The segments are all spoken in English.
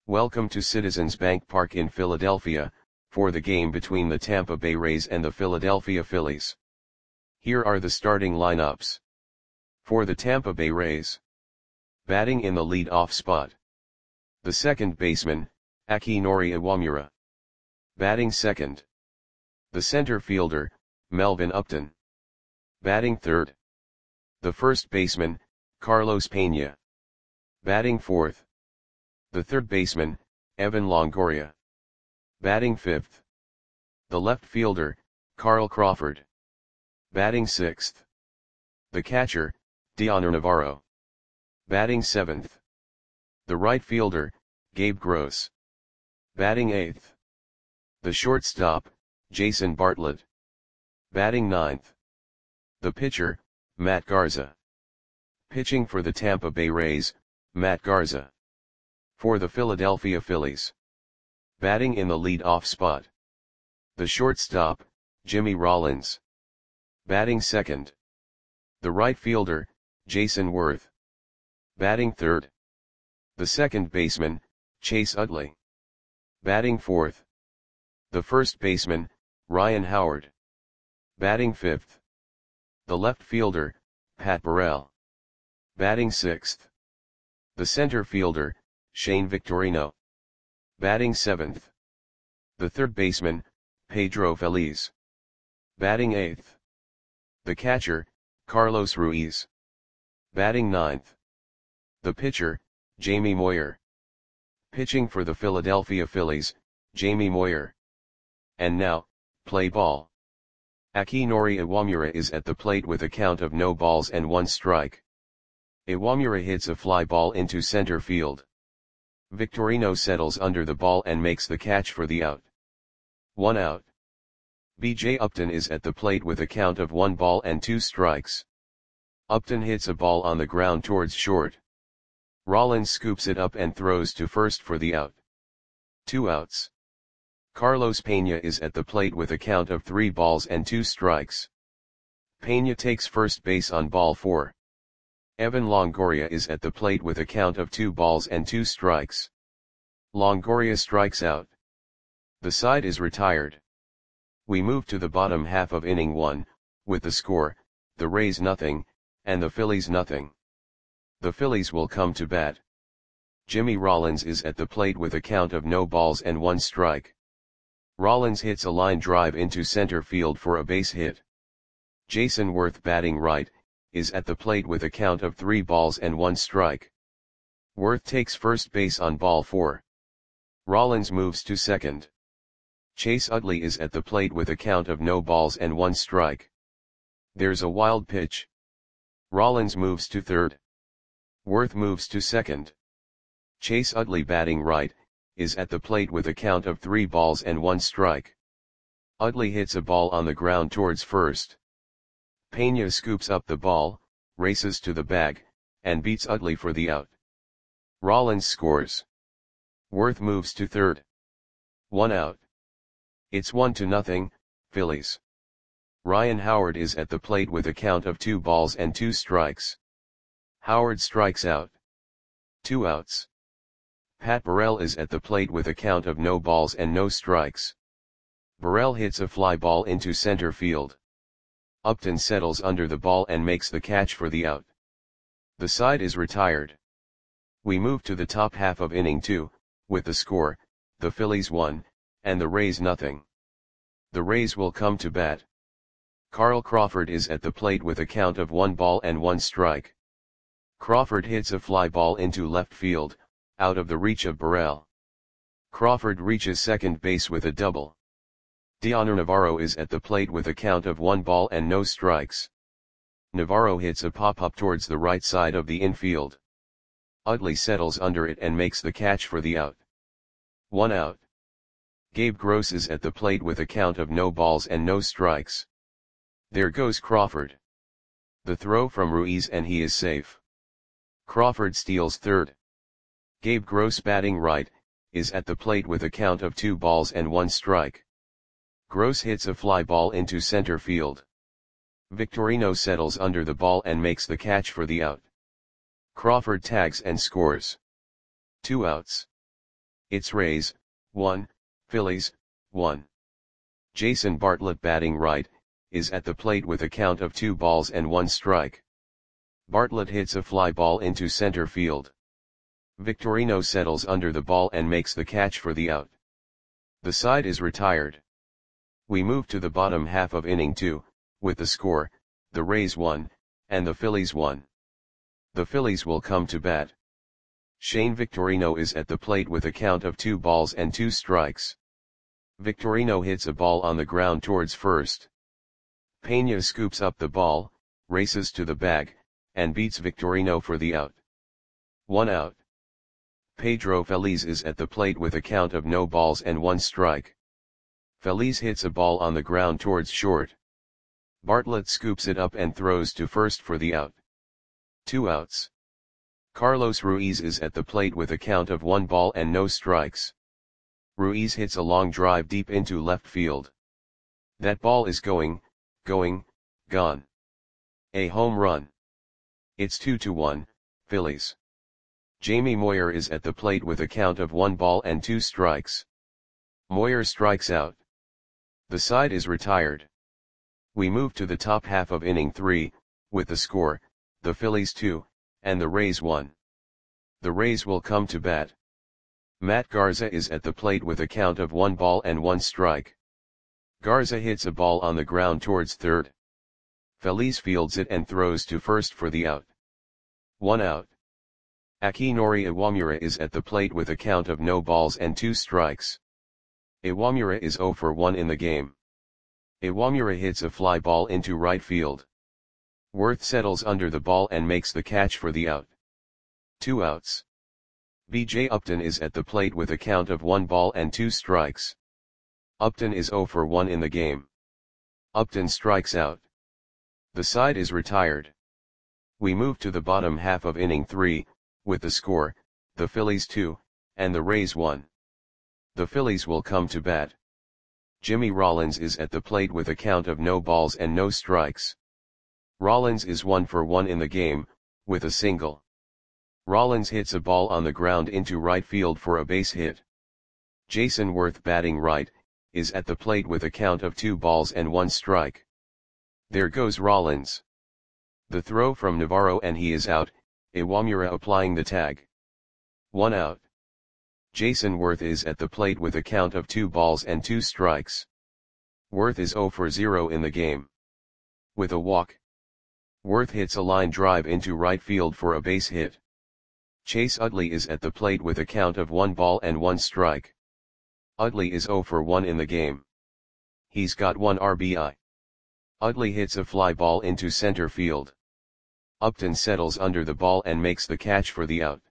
Welcome to Citizens Bank Park in Philadelphia, for the game between the Tampa Bay Rays and the Philadelphia Phillies. Here are the starting lineups. For the Tampa Bay Rays. Batting in the lead-off spot. The second baseman, Akinori Iwamura. Batting second. The center fielder, Melvin Upton. Batting third. The first baseman, Carlos Pena. Batting fourth. The third baseman, Evan Longoria. Batting fifth. The left fielder, Carl Crawford. Batting sixth. The catcher, Dioner Navarro. Batting seventh. The right fielder, Gabe Gross. Batting eighth. The shortstop, Jason Bartlett. Batting ninth. The pitcher, Matt Garza. Pitching for the Tampa Bay Rays, Matt Garza. For the Philadelphia Phillies. Batting in the lead-off spot. The shortstop, Jimmy Rollins. Batting second. The right fielder, Jason Worth. Batting third. The second baseman, Chase Utley. Batting fourth. The first baseman, Ryan Howard. Batting fifth. The left fielder, Pat Burrell. Batting sixth. The center fielder, Shane Victorino. Batting seventh. The third baseman, Pedro Feliz. Batting eighth. The catcher, Carlos Ruiz. Batting ninth. The pitcher, Jamie Moyer. Pitching for the Philadelphia Phillies, Jamie Moyer. And now, play ball. Akinori Iwamura is at the plate with a count of no balls and 1 strike. Iwamura hits a fly ball into center field. Victorino settles under the ball and makes the catch for the out. 1 out. B.J. Upton is at the plate with a count of 1 ball and 2 strikes. Upton hits a ball on the ground towards short. Rollins scoops it up and throws to first for the out. 2 outs. Carlos Pena is at the plate with a count of 3 balls and 2 strikes. Pena takes first base on ball 4. Evan Longoria is at the plate with a count of 2 balls and 2 strikes. Longoria strikes out. The side is retired. We move to the bottom half of inning 1, with the score, the Rays nothing, and the Phillies nothing. The Phillies will come to bat. Jimmy Rollins is at the plate with a count of no balls and 1 strike. Rollins hits a line drive into center field for a base hit. Jason Worth, batting right, is at the plate with a count of 3 balls and 1 strike. Worth takes first base on ball 4. Rollins moves to second. Chase Utley is at the plate with a count of no balls and 1 strike. There's a wild pitch. Rollins moves to third. Worth moves to second. Chase Utley, batting right, is at the plate with a count of 3 balls and 1 strike. Utley hits a ball on the ground towards first. Pena scoops up the ball, races to the bag, and beats Utley for the out. Rollins scores. Worth moves to third. 1 out. It's 1-0, Phillies. Ryan Howard is at the plate with a count of 2 balls and 2 strikes. Howard strikes out. 2 outs. Pat Burrell is at the plate with a count of no balls and no strikes. Burrell hits a fly ball into center field. Upton settles under the ball and makes the catch for the out. The side is retired. We move to the top half of inning 2, with the score, the Phillies 1, and the Rays nothing. The Rays will come to bat. Carl Crawford is at the plate with a count of 1 ball and 1 strike. Crawford hits a fly ball into left field, out of the reach of Burrell. Crawford reaches second base with a double. Dioner Navarro is at the plate with a count of 1 ball and no strikes. Navarro hits a pop-up towards the right side of the infield. Utley settles under it and makes the catch for the out. 1 out. Gabe Gross is at the plate with a count of no balls and no strikes. There goes Crawford. The throw from Ruiz and he is safe. Crawford steals third. Gabe Gross, batting right, is at the plate with a count of 2 balls and 1 strike. Gross hits a fly ball into center field. Victorino settles under the ball and makes the catch for the out. Crawford tags and scores. 2 outs. It's Rays, 1, Phillies, 1. Jason Bartlett batting right, is at the plate with a count of 2 balls and 1 strike. Bartlett hits a fly ball into center field. Victorino settles under the ball and makes the catch for the out. The side is retired. We move to the bottom half of inning 2, with the score, the Rays 1, and the Phillies 1. The Phillies will come to bat. Shane Victorino is at the plate with a count of 2 balls and 2 strikes. Victorino hits a ball on the ground towards first. Pena scoops up the ball, races to the bag, and beats Victorino for the out. 1 out. Pedro Feliz is at the plate with a count of no balls and 1 strike. Feliz hits a ball on the ground towards short. Bartlett scoops it up and throws to first for the out. 2 outs. Carlos Ruiz is at the plate with a count of 1 ball and no strikes. Ruiz hits a long drive deep into left field. That ball is gone. A home run. It's 2-1, Phillies. Jamie Moyer is at the plate with a count of 1 ball and 2 strikes. Moyer strikes out. The side is retired. We move to the top half of inning 3, with the score, the Phillies 2, and the Rays 1. The Rays will come to bat. Matt Garza is at the plate with a count of 1 ball and 1 strike. Garza hits a ball on the ground towards third. Feliz fields it and throws to first for the out. 1 out. Akinori Iwamura is at the plate with a count of no balls and 2 strikes. Iwamura is 0 for 1 in the game. Iwamura hits a fly ball into right field. Worth settles under the ball and makes the catch for the out. 2 outs. B.J. Upton is at the plate with a count of 1 ball and 2 strikes. Upton is 0 for 1 in the game. Upton strikes out. The side is retired. We move to the bottom half of inning 3, with the score, the Phillies 2, and the Rays 1. The Phillies will come to bat. Jimmy Rollins is at the plate with a count of no balls and no strikes. Rollins is 1 for 1 in the game, with a single. Rollins hits a ball on the ground into right field for a base hit. Jason Worth batting right, is at the plate with a count of 2 balls and 1 strike. There goes Rollins. The throw from Navarro and he is out, Iwamura applying the tag. 1 out. Jason Worth is at the plate with a count of 2 balls and 2 strikes. Worth is 0 for 0 in the game. With a walk. Worth hits a line drive into right field for a base hit. Chase Utley is at the plate with a count of 1 ball and 1 strike. Utley is 0 for 1 in the game. He's got 1 RBI. Utley hits a fly ball into center field. Upton settles under the ball and makes the catch for the out.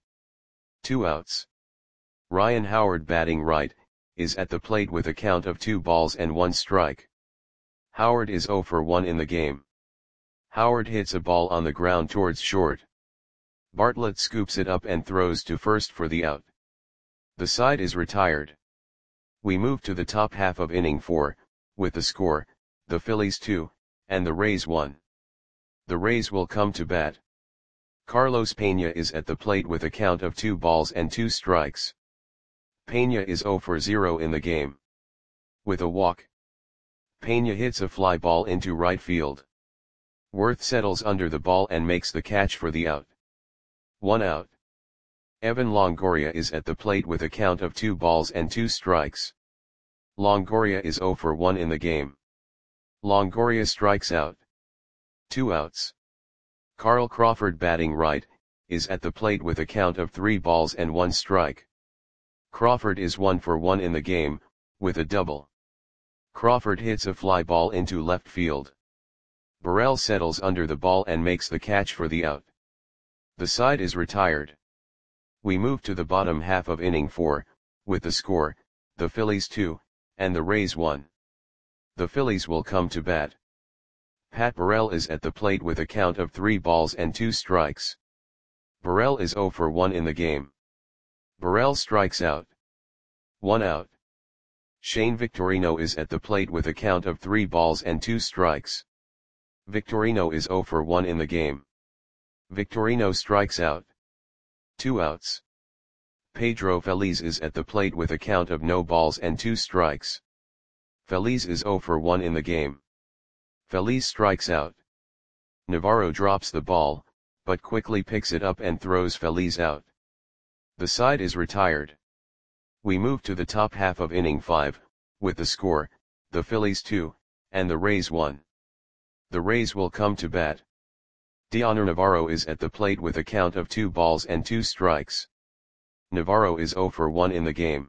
2 outs. Ryan Howard batting right, is at the plate with a count of 2 balls and 1 strike. Howard is 0 for 1 in the game. Howard hits a ball on the ground towards short. Bartlett scoops it up and throws to first for the out. The side is retired. We move to the top half of inning 4, with the score, the Phillies 2, and the Rays 1. The Rays will come to bat. Carlos Pena is at the plate with a count of 2 balls and 2 strikes. Pena is 0 for 0 in the game. With a walk. Pena hits a fly ball into right field. Worth settles under the ball and makes the catch for the out. 1 out. Evan Longoria is at the plate with a count of 2 balls and 2 strikes. Longoria is 0 for 1 in the game. Longoria strikes out. 2 outs. Carl Crawford batting right, is at the plate with a count of 3 balls and 1 strike. Crawford is 1 for 1 in the game, with a double. Crawford hits a fly ball into left field. Burrell settles under the ball and makes the catch for the out. The side is retired. We move to the bottom half of inning 4, with the score, the Phillies 2, and the Rays 1. The Phillies will come to bat. Pat Burrell is at the plate with a count of 3 balls and 2 strikes. Burrell is 0 for 1 in the game. Burrell strikes out. 1 out. Shane Victorino is at the plate with a count of 3 balls and 2 strikes. Victorino is 0 for 1 in the game. Victorino strikes out. 2 outs. Pedro Feliz is at the plate with a count of no balls and 2 strikes. Feliz is 0 for 1 in the game. Feliz strikes out. Navarro drops the ball, but quickly picks it up and throws Feliz out. The side is retired. We move to the top half of inning 5, with the score, the Phillies 2, and the Rays 1. The Rays will come to bat. Dioner Navarro is at the plate with a count of 2 balls and 2 strikes. Navarro is 0 for 1 in the game.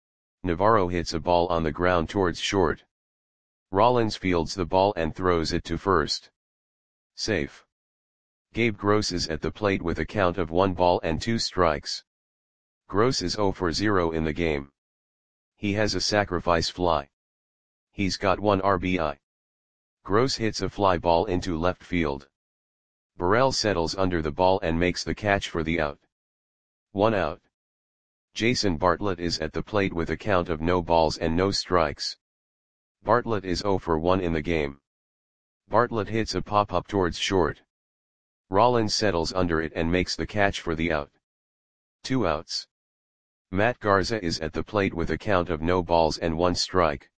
Navarro hits a ball on the ground towards short. Rollins fields the ball and throws it to first. Safe. Gabe Gross is at the plate with a count of 1 ball and 2 strikes. Gross is 0 for 0 in the game. He has a sacrifice fly. He's got 1 RBI. Gross hits a fly ball into left field. Burrell settles under the ball and makes the catch for the out. 1 out. Jason Bartlett is at the plate with a count of no balls and no strikes. Bartlett is 0 for 1 in the game. Bartlett hits a pop-up towards short. Rollins settles under it and makes the catch for the out. 2 outs. Matt Garza is at the plate with a count of no balls and 1 strike.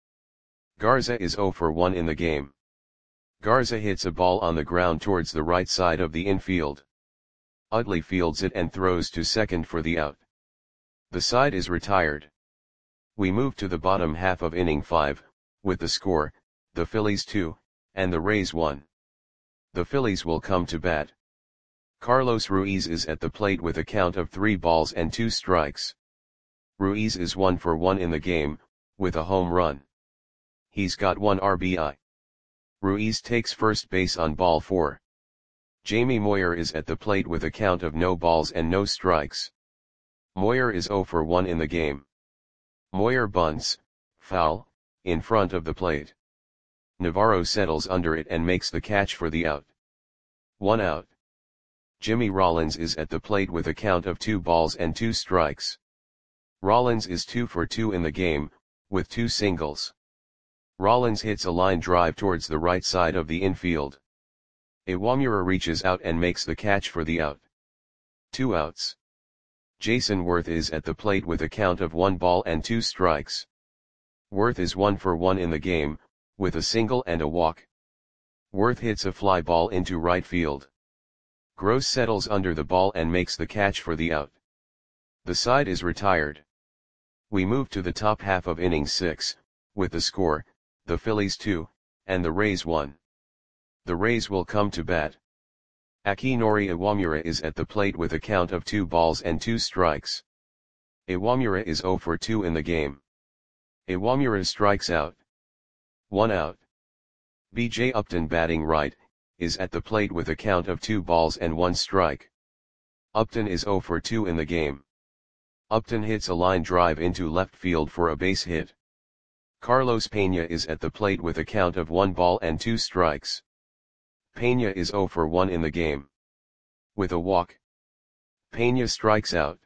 Garza is 0 for 1 in the game. Garza hits a ball on the ground towards the right side of the infield. Utley fields it and throws to second for the out. The side is retired. We move to the bottom half of inning 5, with the score, the Phillies 2, and the Rays 1. The Phillies will come to bat. Carlos Ruiz is at the plate with a count of 3 balls and 2 strikes. Ruiz is 1 for 1 in the game, with a home run. He's got 1 RBI. Ruiz takes first base on ball 4. Jamie Moyer is at the plate with a count of no balls and no strikes. Moyer is 0 for 1 in the game. Moyer bunts, foul, in front of the plate. Navarro settles under it and makes the catch for the out. 1 out. Jimmy Rollins is at the plate with a count of 2 balls and 2 strikes. Rollins is 2 for 2 in the game, with 2 singles. Rollins hits a line drive towards the right side of the infield. Iwamura reaches out and makes the catch for the out. 2 outs. Jason Worth is at the plate with a count of 1 ball and 2 strikes. Worth is 1 for 1 in the game, with a single and a walk. Worth hits a fly ball into right field. Gross settles under the ball and makes the catch for the out. The side is retired. We move to the top half of inning 6, with the score, the Phillies 2, and the Rays 1. The Rays will come to bat. Akinori Iwamura is at the plate with a count of 2 balls and 2 strikes. Iwamura is 0 for 2 in the game. Iwamura strikes out. 1 out. B.J. Upton batting right, is at the plate with a count of 2 balls and 1 strike. Upton is 0 for 2 in the game. Upton hits a line drive into left field for a base hit. Carlos Pena is at the plate with a count of 1 ball and 2 strikes. Pena is 0 for 1 in the game. With a walk. Pena strikes out.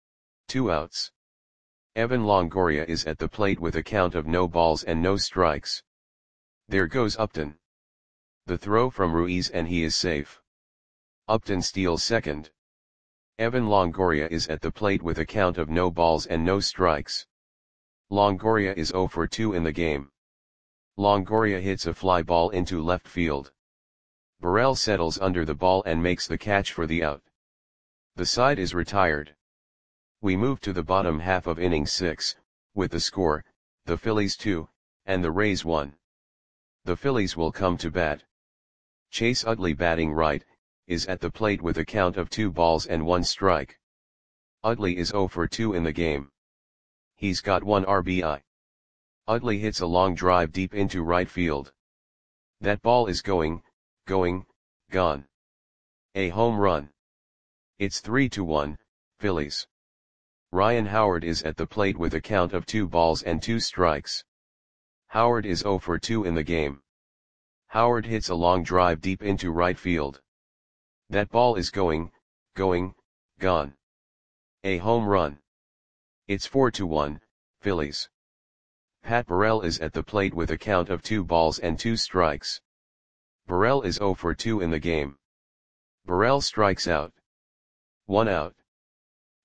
2 outs. Evan Longoria is at the plate with a count of no balls and no strikes. There goes Upton. The throw from Ruiz and he is safe. Upton steals second. Evan Longoria is at the plate with a count of no balls and no strikes. Longoria is 0 for 2 in the game. Longoria hits a fly ball into left field. Burrell settles under the ball and makes the catch for the out. The side is retired. We move to the bottom half of inning 6, with the score, the Phillies 2, and the Rays 1. The Phillies will come to bat. Chase Utley batting right, is at the plate with a count of 2 balls and 1 strike. Utley is 0 for 2 in the game. He's got 1 RBI. Utley hits a long drive deep into right field. That ball is going, gone. A home run. It's 3-1, Phillies. Ryan Howard is at the plate with a count of 2 balls and 2 strikes. Howard is 0 for 2 in the game. Howard hits a long drive deep into right field. That ball is going, gone. A home run. It's 4-1, Phillies. Pat Burrell is at the plate with a count of 2 balls and 2 strikes. Burrell is 0 for 2 in the game. Burrell strikes out. 1 out.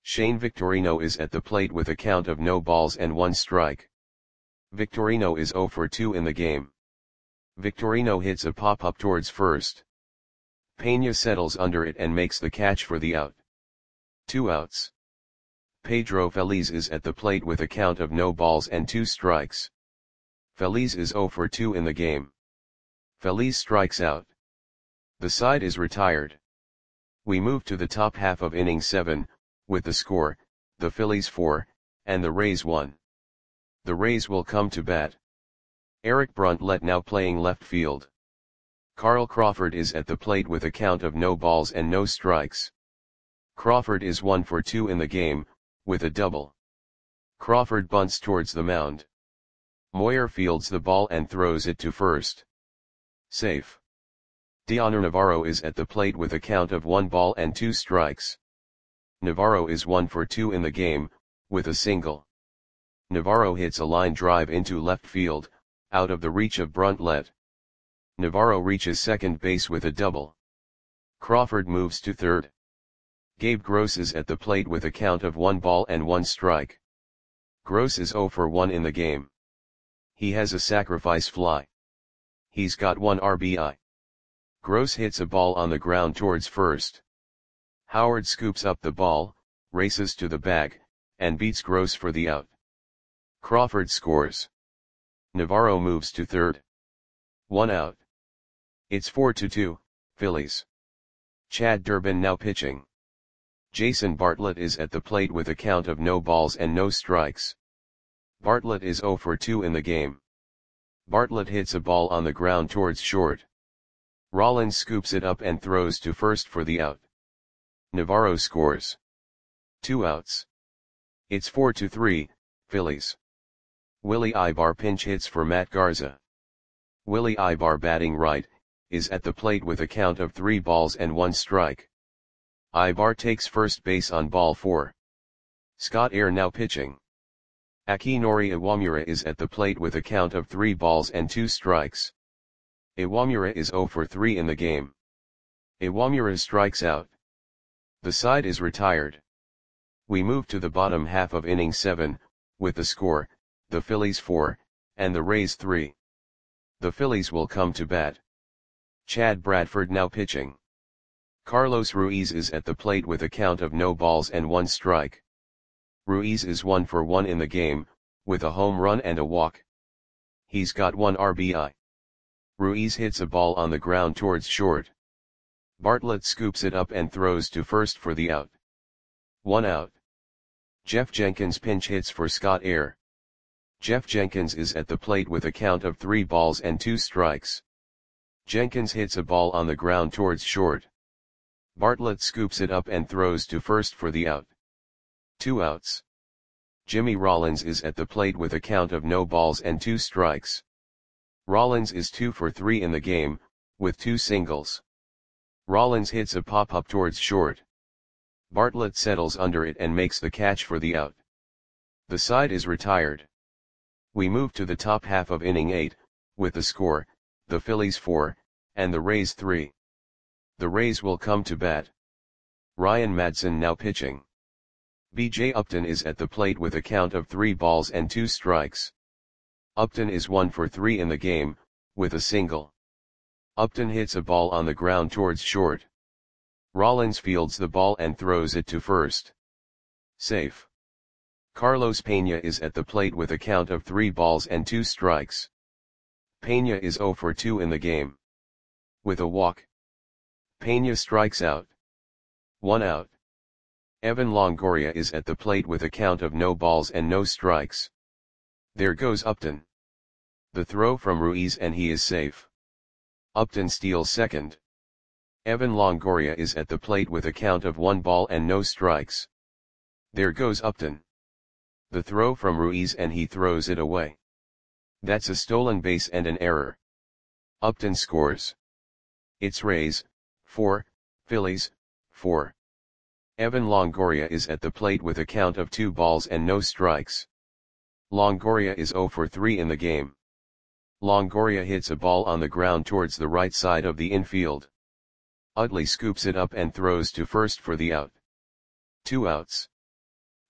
Shane Victorino is at the plate with a count of no balls and 1 strike. Victorino is 0 for 2 in the game. Victorino hits a pop-up towards first. Pena settles under it and makes the catch for the out. 2 outs. Pedro Feliz is at the plate with a count of no balls and 2 strikes. Feliz is 0 for 2 in the game. Feliz strikes out. The side is retired. We move to the top half of inning 7, with the score, the Phillies 4, and the Rays 1. The Rays will come to bat. Eric Bruntlett now playing left field. Carl Crawford is at the plate with a count of no balls and no strikes. Crawford is 1 for 2 in the game, with a double. Crawford bunts towards the mound. Moyer fields the ball and throws it to first. Safe. Dioner Navarro is at the plate with a count of 1 ball and 2 strikes. Navarro is 1 for 2 in the game, with a single. Navarro hits a line drive into left field, out of the reach of Bruntlett. Navarro reaches second base with a double. Crawford moves to third. Gabe Gross is at the plate with a count of 1 ball and 1 strike. Gross is 0 for 1 in the game. He has a sacrifice fly. He's got 1 RBI. Gross hits a ball on the ground towards first. Howard scoops up the ball, races to the bag, and beats Gross for the out. Crawford scores. Navarro moves to third. 1 out. It's 4-2, Phillies. Chad Durbin now pitching. Jason Bartlett is at the plate with a count of no balls and no strikes. Bartlett is 0 for 2 in the game. Bartlett hits a ball on the ground towards short. Rollins scoops it up and throws to first for the out. Navarro scores. 2 outs. It's 4-3, Phillies. Willie Ibar pinch hits for Matt Garza. Willie Ibar batting right, is at the plate with a count of 3 balls and 1 strike. Ibar takes first base on ball 4. Scott Air now pitching. Akinori Iwamura is at the plate with a count of 3 balls and 2 strikes. Iwamura is 0 for 3 in the game. Iwamura strikes out. The side is retired. We move to the bottom half of inning 7, with the score, the Phillies 4, and the Rays 3. The Phillies will come to bat. Chad Bradford now pitching. Carlos Ruiz is at the plate with a count of no balls and 1 strike. Ruiz is 1 for 1 in the game, with a home run and a walk. He's got 1 RBI. Ruiz hits a ball on the ground towards short. Bartlett scoops it up and throws to first for the out. 1 out. Jeff Jenkins pinch hits for Scott Air. Jeff Jenkins is at the plate with a count of 3 balls and 2 strikes. Jenkins hits a ball on the ground towards short. Bartlett scoops it up and throws to first for the out. 2 outs. Jimmy Rollins is at the plate with a count of no balls and 2 strikes. Rollins is 2 for 3 in the game, with 2 singles. Rollins hits a pop-up towards short. Bartlett settles under it and makes the catch for the out. The side is retired. We move to the top half of inning 8, with the score, the Phillies 4, and the Rays 3. The Rays will come to bat. Ryan Madson now pitching. B.J. Upton is at the plate with a count of 3 balls and 2 strikes. Upton is 1 for 3 in the game, with a single. Upton hits a ball on the ground towards short. Rollins fields the ball and throws it to first. Safe. Carlos Pena is at the plate with a count of 3 balls and 2 strikes. Pena is 0 for 2 in the game. With a walk. Pena strikes out. 1 out. Evan Longoria is at the plate with a count of no balls and no strikes. There goes Upton. The throw from Ruiz and he is safe. Upton steals second. Evan Longoria is at the plate with a count of 1 ball and no strikes. There goes Upton. The throw from Ruiz and he throws it away. That's a stolen base and an error. Upton scores. It's Rays, 4, Phillies, 4. Evan Longoria is at the plate with a count of 2 balls and no strikes. Longoria is 0 for 3 in the game. Longoria hits a ball on the ground towards the right side of the infield. Utley scoops it up and throws to first for the out. 2 outs.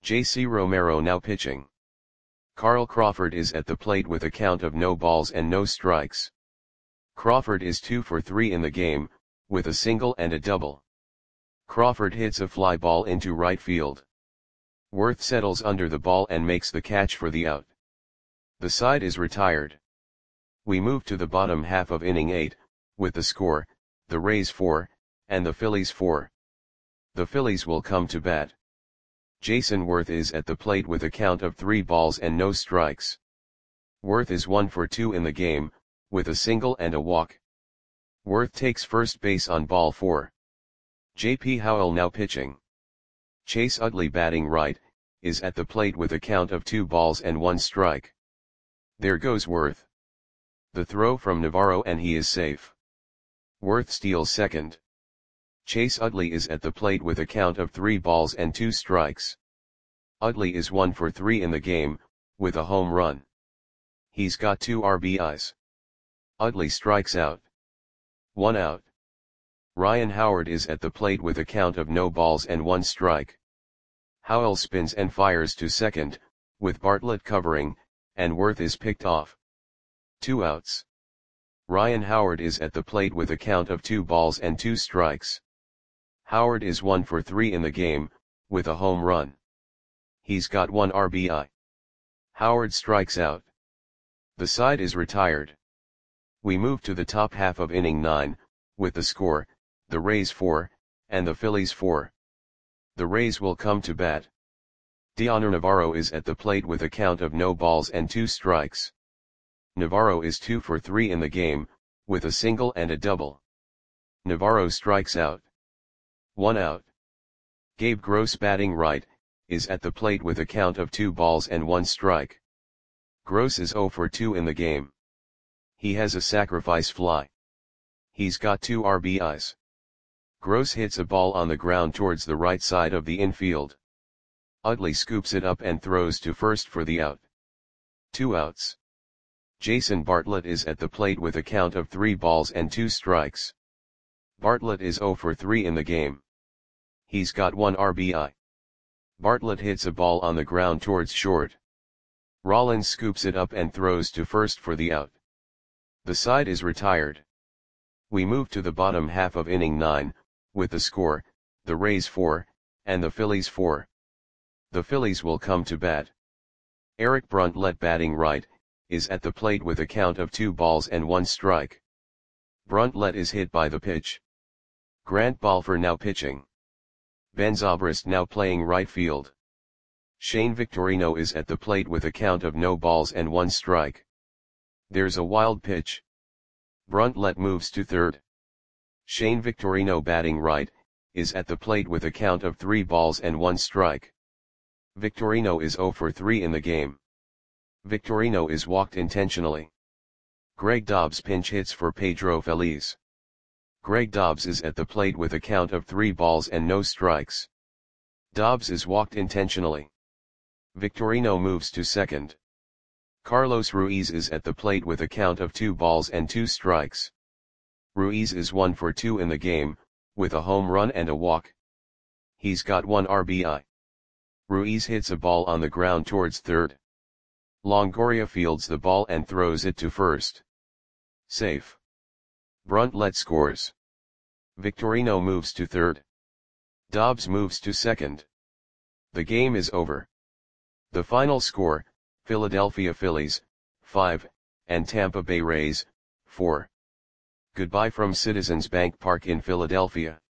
J.C. Romero now pitching. Carl Crawford is at the plate with a count of no balls and no strikes. Crawford is 2 for 3 in the game, with a single and a double. Crawford hits a fly ball into right field. Worth settles under the ball and makes the catch for the out. The side is retired. We move to the bottom half of inning 8, with the score, the Rays 4, and the Phillies 4. The Phillies will come to bat. Jason Worth is at the plate with a count of 3 balls and no strikes. Worth is 1 for 2 in the game, with a single and a walk. Worth takes first base on ball 4. J.P. Howell now pitching. Chase Utley batting right, is at the plate with a count of 2 balls and 1 strike. There goes Worth. The throw from Navarro and he is safe. Worth steals second. Chase Utley is at the plate with a count of 3 balls and 2 strikes. Utley is 1 for 3 in the game, with a home run. He's got 2 RBIs. Utley strikes out. 1 out. Ryan Howard is at the plate with a count of no balls and 1 strike. Howell spins and fires to second, with Bartlett covering, and Worth is picked off. 2 outs. Ryan Howard is at the plate with a count of 2 balls and 2 strikes. Howard is 1 for 3 in the game, with a home run. He's got 1 RBI. Howard strikes out. The side is retired. We move to the top half of inning 9, with the score, the Rays 4, and the Phillies 4. The Rays will come to bat. Dioner Navarro is at the plate with a count of no balls and 2 strikes. Navarro is 2 for 3 in the game, with a single and a double. Navarro strikes out. 1 out. Gabe Gross batting right, is at the plate with a count of 2 balls and 1 strike. Gross is 0 for 2 in the game. He has a sacrifice fly. He's got 2 RBIs. Gross hits a ball on the ground towards the right side of the infield. Utley scoops it up and throws to first for the out. 2 outs. Jason Bartlett is at the plate with a count of 3 balls and 2 strikes. Bartlett is 0 for 3 in the game. He's got 1 RBI. Bartlett hits a ball on the ground towards short. Rollins scoops it up and throws to first for the out. The side is retired. We move to the bottom half of inning 9, with the score, the Rays 4, and the Phillies 4. The Phillies will come to bat. Eric Bruntlett batting right, is at the plate with a count of 2 balls and 1 strike. Bruntlett is hit by the pitch. Grant Balfour now pitching. Ben Zobrist now playing right field. Shane Victorino is at the plate with a count of no balls and 1 strike. There's a wild pitch. Bruntlett moves to third. Shane Victorino batting right, is at the plate with a count of 3 balls and 1 strike. Victorino is 0 for 3 in the game. Victorino is walked intentionally. Greg Dobbs pinch hits for Pedro Feliz. Greg Dobbs is at the plate with a count of 3 balls and no strikes. Dobbs is walked intentionally. Victorino moves to second. Carlos Ruiz is at the plate with a count of 2 balls and 2 strikes. Ruiz is 1 for 2 in the game, with a home run and a walk. He's got 1 RBI. Ruiz hits a ball on the ground towards third. Longoria fields the ball and throws it to first. Safe. Bruntlett scores. Victorino moves to third. Dobbs moves to second. The game is over. The final score, Philadelphia Phillies, 5, and Tampa Bay Rays, 4. Goodbye from Citizens Bank Park in Philadelphia.